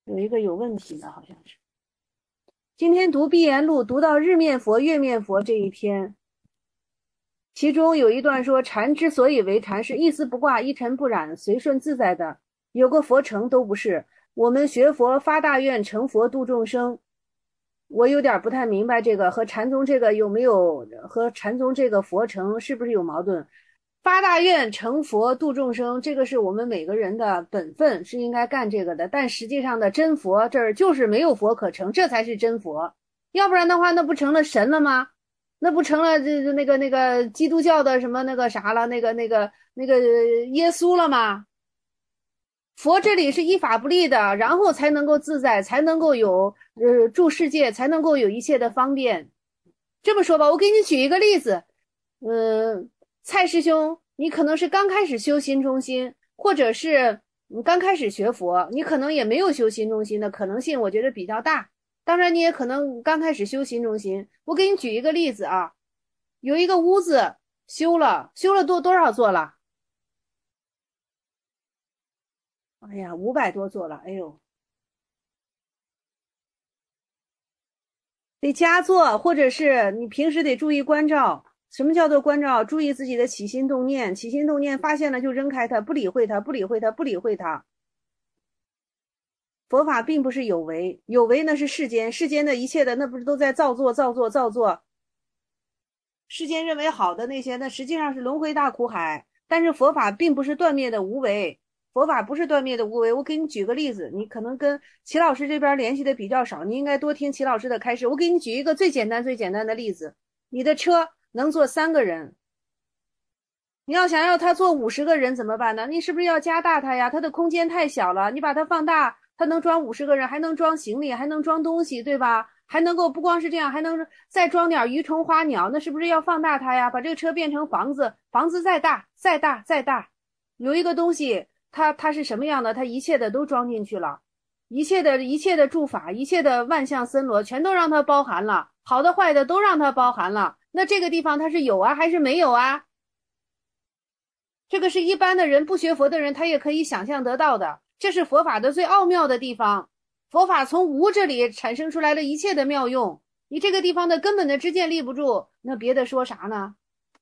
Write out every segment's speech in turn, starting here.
有一个有问题的，好像是。今天读《碧岩录》，读到日面佛、月面佛这一篇，其中有一段说，禅之所以为禅，是一丝不挂、一尘不染、随顺自在的，有个佛成都不是。我们学佛发大愿成佛度众生，我有点不太明白这个和禅宗这个有没有和禅宗这个佛成是不是有矛盾？发大愿成佛度众生，这个是我们每个人的本分，是应该干这个的。但实际上的真佛这儿就是没有佛可成，这才是真佛。要不然的话，那不成了神了吗？那不成了那个基督教的什么那个啥了？那个耶稣了吗？佛这里是依法不立的，然后才能够自在，才能够有住世界，才能够有一切的方便。这么说吧，我给你举一个例子，蔡师兄，你可能是刚开始修心中心，或者是你刚开始学佛，你可能也没有修心中心的可能性，我觉得比较大。当然，你也可能刚开始修心中心。我给你举一个例子啊，有一个屋子修了多少座了？哎呀，500多座了，哎呦，得加座，或者是你平时得注意关照。什么叫做关照？注意自己的起心动念，起心动念发现了就扔开它，不理会它，不理会它，不理会它。佛法并不是有为，有为那是世间，世间的一切的那不是都在造作、造作、造作。世间认为好的那些，那实际上是轮回大苦海。但是佛法并不是断灭的无为，佛法不是断灭的无为。我给你举个例子，你可能跟齐老师这边联系的比较少，你应该多听齐老师的开示。我给你举一个最简单、最简单的例子，你的车能坐3个人，你要想要它坐50个人怎么办呢？你是不是要加大它呀？它的空间太小了，你把它放大，它能装50个人，还能装行李，还能装东西，对吧？还能够不光是这样，还能再装点鱼虫花鸟，那是不是要放大它呀？把这个车变成房子，房子再大再大再大，有一个东西，它是什么样的？它一切的都装进去了，一切的住法，一切的万象森罗，全都让它包含了，好的坏的都让它包含了。那这个地方它是有啊，还是没有啊？这个是一般的人不学佛的人，他也可以想象得到的。这是佛法的最奥妙的地方。佛法从无这里产生出来了一切的妙用。你这个地方的根本的知见立不住，那别的说啥呢？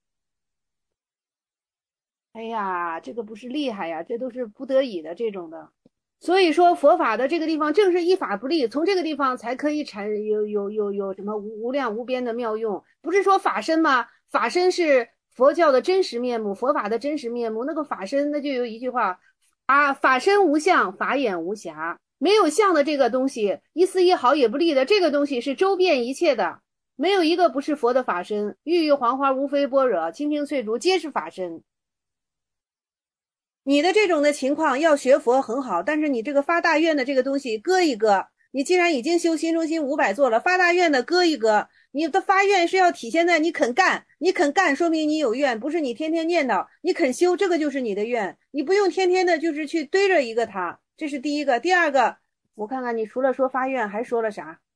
哎呀，这个不是厉害呀，这都是不得已的这种的。所以说佛法的这个地方正是依法不立，从这个地方才可以有什么无量无边的妙用。不是说法身吗？法身是佛教的真实面目，佛法的真实面目。那个法身，那就有一句话啊，法身无相，法眼无瑕。没有相的这个东西，一丝一毫也不立的这个东西是周遍一切的，没有一个不是佛的法身。郁郁黄花，无非般若，青青翠竹，皆是法身。你的这种的情况要学佛很好，但是你这个发大愿的这个东西搁一搁。你既然已经修心中心500座了，发大愿的搁一搁。你的发愿是要体现在你肯干，你肯干说明你有愿，不是你天天念叨。你肯修，这个就是你的愿，你不用天天的就是去堆着一个它。这是第一个。第二个，我看看你除了说发愿还说了啥？